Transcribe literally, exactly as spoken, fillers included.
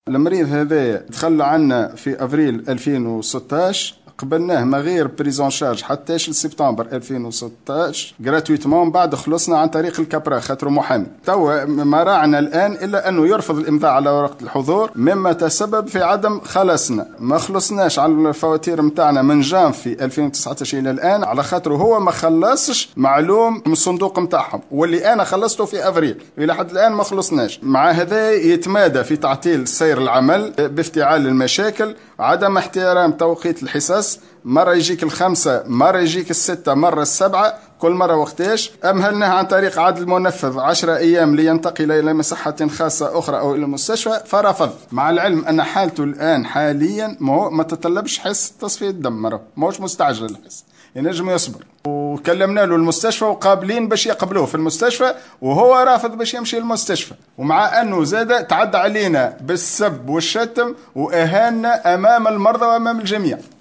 المريض هذا تخلى عنا في افريل ألفين وستطاش، قبلناه ما غير بريزون شارج حتى سبتمبر ألفين وستطاش جراتويتمون، بعد خلصنا عن طريق الكابرا خاطر محامي. توا ما راعنا الان الا انه يرفض الامضاء على ورقه الحضور، مما تسبب في عدم خلصنا. ما خلصناش على الفواتير نتاعنا من جانفي ألفين وتسعطاش الى الان، على خاطر هو ما خلصش معلوم من الصندوق نتاعهم، واللي انا خلصته في افريل الى حد الان ما خلصناش. مع هذا يتمادى في تعطيل سير العمل بافتعال المشاكل، عدم احترام توقيت الحصص، مرة يجيك الخمسة، مرة يجيك الستة، مرة السبعة، كل مرة وقتاش. أمهلناه عن طريق عدل منفذ عشرة أيام لينتقل إلى مصحة خاصة أخرى أو إلى المستشفى، فرفض. مع العلم أن حالته الآن حاليا ما تتطلبش حس تصفية الدم، مرة موش مستعجل الحس، ينجم يصبر. وكلمنا له المستشفى وقابلين باش يقبلوه في المستشفى، وهو رافض باش يمشي للمستشفى. ومع أنه زاد تعدى علينا بالسب والشتم وأهاننا أمام المرضى وأمام الجميع.